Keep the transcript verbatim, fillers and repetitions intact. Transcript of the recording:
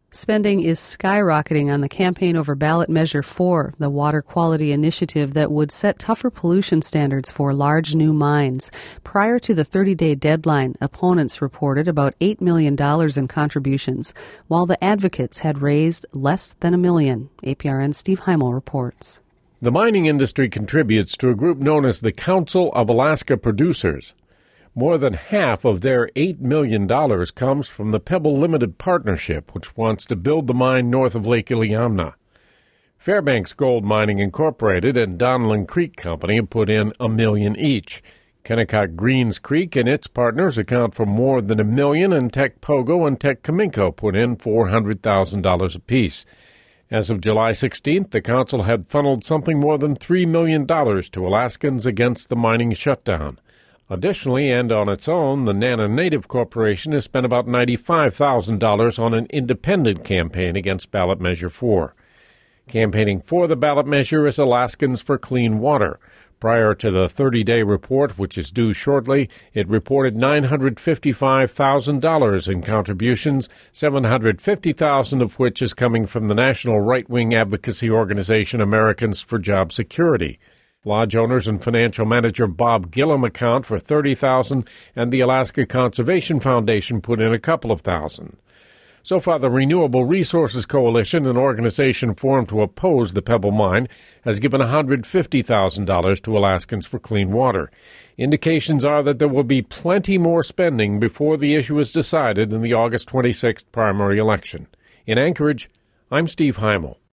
Spending is skyrocketing on the campaign over ballot measure four, the water quality initiative that would set tougher pollution standards for large new mines. Prior to the thirty-day deadline, opponents reported about eight million dollars in contributions, while the advocates had raised less than a million. A P R N's Steve Heimel reports. The mining industry contributes to a group known as the Council of Alaska Producers. More than half of their eight million dollars comes from the Pebble Limited Partnership, which wants to build the mine north of Lake Iliamna. Fairbanks Gold Mining Incorporated and Donlin Creek Company have put in a million each. Kennecott Greens Creek and its partners account for more than a million, and Teck Pogo and Teck Cominco put in four hundred thousand dollars apiece. As of July sixteenth, the council had funneled something more than three million dollars to Alaskans against the mining shutdown. Additionally, and on its own, the Nana Native Corporation has spent about ninety-five thousand dollars on an independent campaign against Ballot Measure four. Campaigning for the ballot measure is Alaskans for Clean Water. Prior to the thirty-day report, which is due shortly, it reported nine hundred fifty-five thousand dollars in contributions, seven hundred fifty thousand dollars of which is coming from the national right-wing advocacy organization Americans for Job Security. Lodge owners and financial manager Bob Gillum account for thirty thousand dollars, and the Alaska Conservation Foundation put in a couple of thousand. So far, the Renewable Resources Coalition, an organization formed to oppose the Pebble Mine, has given one hundred fifty thousand dollars to Alaskans for Clean Water. Indications are that there will be plenty more spending before the issue is decided in the August twenty-sixth primary election. In Anchorage, I'm Steve Heimel.